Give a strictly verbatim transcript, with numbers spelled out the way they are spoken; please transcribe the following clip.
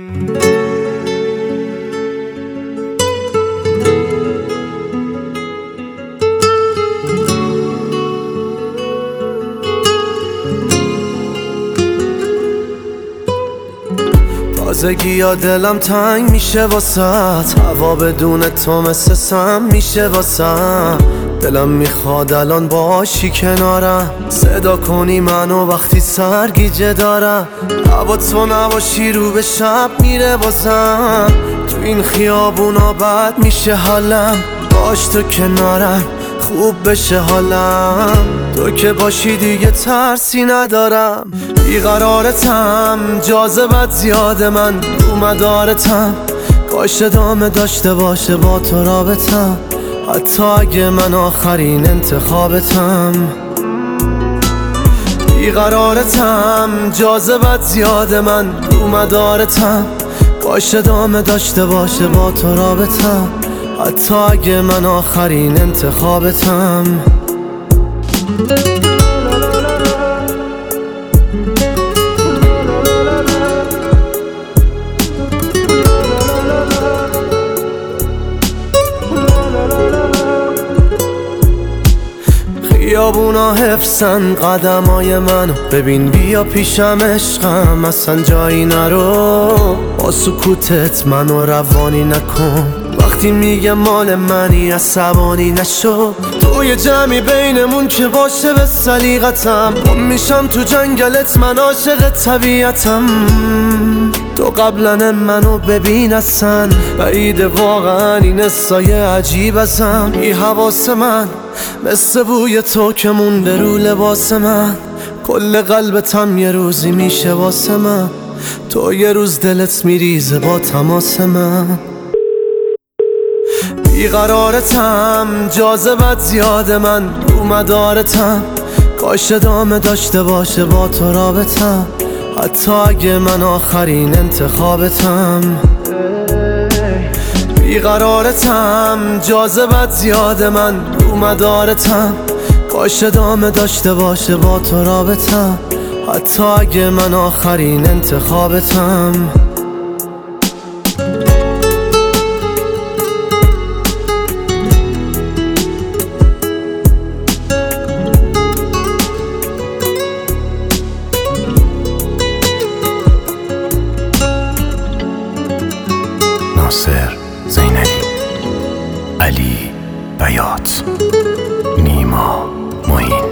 تازگی یا دلم تنگ میشه واسط، هوا بدون تو مثل سم میشه واسم. دلم میخواد الان باشی کنارم، صدا کنی منو وقتی سرگیجه دارم. هوا تو نباشی رو به شب میره بازم، تو این خیابونا بد میشه حالم. باش تو کنارم خوب بشه حالم، تو که باشی دیگه ترسی ندارم. بیقرارتم جاذبت زیاده، من رو مدارتم. کاش ادامه داشته باشه با تو رابطم، حتی اگه من آخرین انتخابتم. بیقرارتم جاذبت زیاده، من رو مدارتم. کاش ادامه داشته باشه با تو رابطم، حتی اگه من آخرین انتخابتم. خیابونا حفظن قدمای منو، ببین بیا پیشم عشقم اصلا جایی نرو. با سکوتت منو روانی نکن، وقتی میگم مال منی عصبانی نشو. توی جمعی بینمون که باشه به سلیقتم، گم میشم تو جنگلت من عاشق طبیعتم. تو قبلا منو ببین اصلا بعید واقعا این سایه عجیب ازم. بی حواس من مثل بوی تو که مونده رو لباس من، کل قلبتم یه روزی میشه واسه من. تو یه روز دلت میریزه با تماس من. بیقرارتم جاذبت زیاده، من رو مدارتم. کاش ادامه داشته باشه با تو رابطم، حتی اگه من آخرین انتخابتم. بیقرارتم جاذبت زیاده، من رو مدارتم. کاش ادامه داشته باشه با تو رابطم، حتی اگه من آخرین انتخابتم. ناصر زینلی، علی بیات، نیما معین.